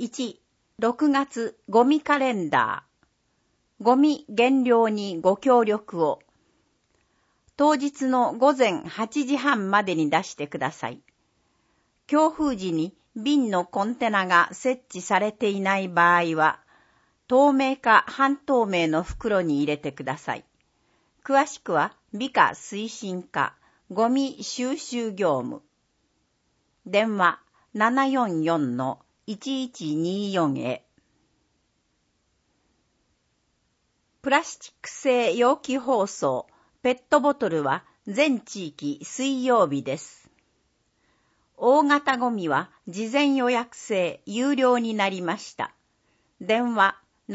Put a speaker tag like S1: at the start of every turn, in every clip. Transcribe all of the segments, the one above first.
S1: 1、6月ゴミカレンダー。ゴミ減量にご協力を。当日の午前8時半までに出してください。強風時に瓶のコンテナが設置されていない場合は、透明か半透明の袋に入れてください。詳しくは美化推進課ゴミ収集業務。電話744-1124へ。プラスチック製容器包装、ペットボトルは全地域水曜日です。大型ゴミは事前予約制有料になりました。電話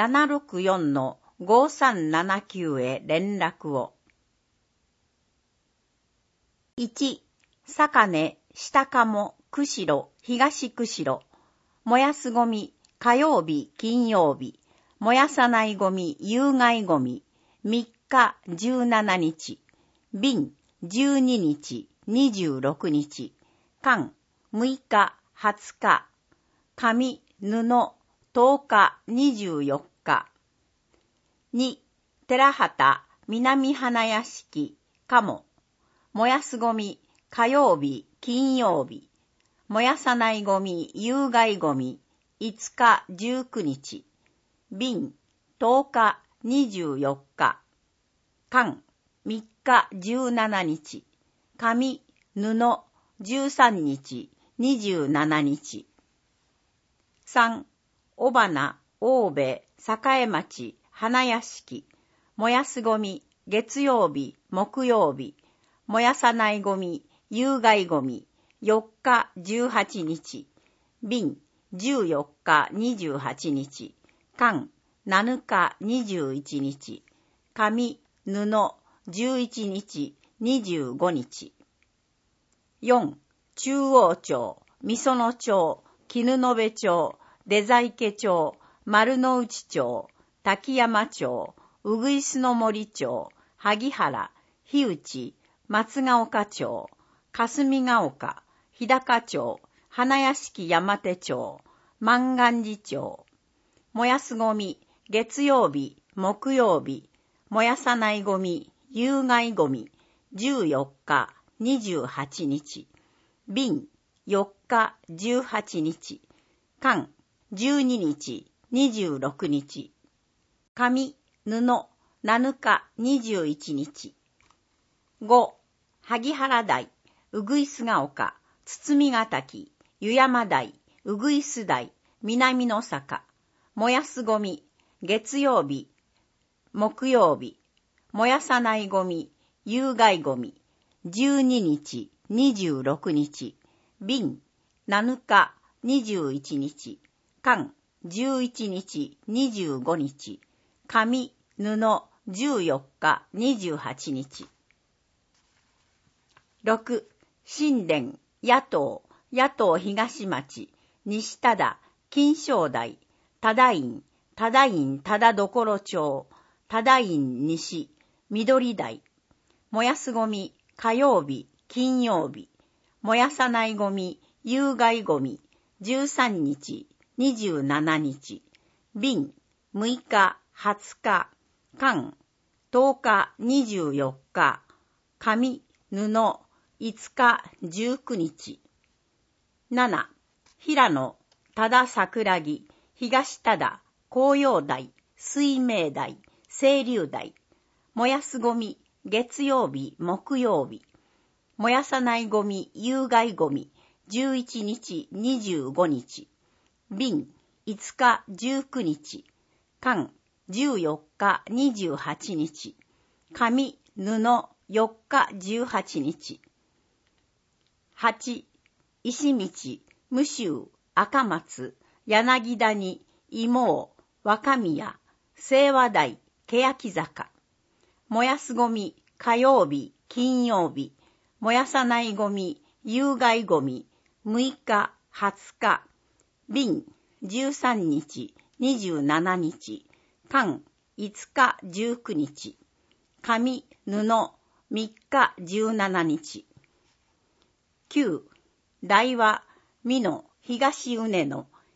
S1: 764-5379へ連絡を。1、坂根、下鴨、釧路、東釧路。燃やすゴミ、火曜日、金曜日。燃やさないゴミ、有害ゴミ。3日、17日。瓶、12日、26日。缶、6日、20日。紙、布、10日、24日。2、寺畑、南花屋敷、鴨。燃やすゴミ、火曜日、金曜日。燃やさないゴミ、有害ゴミ、5日、19日。瓶、10日、24日。缶、3日、17日。紙、布、13日、27日。3、尾花、大部、栄町、花屋敷。燃やすゴミ、月曜日、木曜日。燃やさないゴミ、有害ゴミ、4日、18日。瓶、14日、28日。缶、7日、21日。紙、布、11日、25日。4、中央町、御園町、絹延町、出在家町、丸の内町、滝山町、うぐいすの森町、萩原、日内、松ヶ丘町、霞ヶ丘、日高町、花屋敷山手町、万願寺町。燃やすゴミ、月曜日、木曜日。燃やさないゴミ、有害ゴミ、14日、28日。瓶、4日、18日。缶、12日、26日。紙、布、7日、21日。5、萩原台、うぐいすが丘、堤ヶ滝、湯山台、うぐいす台、南の坂。燃やすゴミ、月曜日、木曜日。燃やさないゴミ、有害ゴミ、12日、26日。瓶、7日、21日。缶、11日、25日。紙、布、14日、28日。6、新田、野党東町、西多田、金正台、多田院、多田所町、多田院西、緑台。燃やすゴミ、火曜日、金曜日。燃やさないゴミ、有害ゴミ、13日、27日。瓶、6日、20日。缶、10日、24日。紙、布、5日、19日。7、平野、多田桜木、東多田、紅葉台、水明台、清流台。燃やすゴミ、月曜日、木曜日。燃やさないゴミ、有害ゴミ、11日、25日。瓶、5日、19日。缶、14日、28日。紙、布、4日、18日。8、石道、無臭、赤松、柳谷、芋、若宮、清和台、欅坂。燃やすゴミ、火曜日、金曜日。燃やさないゴミ、有害ゴミ、6日、20日。瓶、13日、27日。缶、5日、19日。紙、布、3日、17日。9、大和、美濃、東畝野、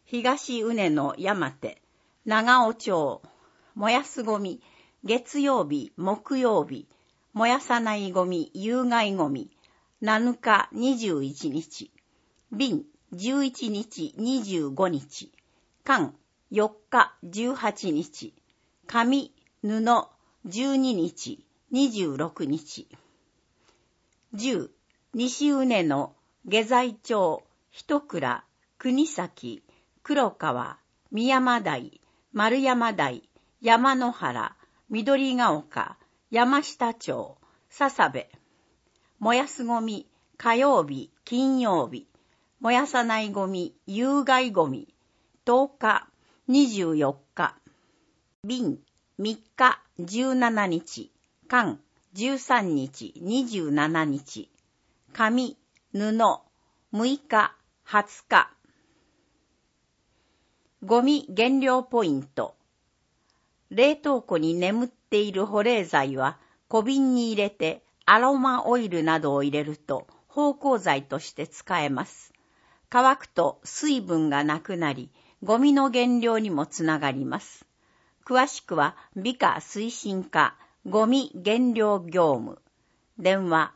S1: 東畝の山手、長尾町、燃やすゴミ、月曜日、木曜日、燃やさないゴミ、有害ゴミ、7日、21日、便、11日、25日、缶、4日、18日、紙、布、12日、26日。10、西畝の下剤町、一倉、国崎、黒川、三山台、丸山台、山の原、緑ヶ丘、山下町、笹部。燃やすゴミ、火曜日、金曜日。燃やさないゴミ、有害ゴミ。10日、24日。便、3日、17日。缶、13日、27日。紙、布、6日、20日。ゴミ減量ポイント。冷凍庫に眠っている保冷剤は小瓶に入れてアロマオイルなどを入れると芳香剤として使えます。乾くと水分がなくなり、ゴミの減量にもつながります。詳しくは美化推進課ゴミ減量業務。電話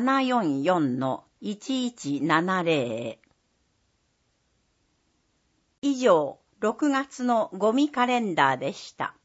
S1: 744-1170 以上、6月のゴミカレンダーでした。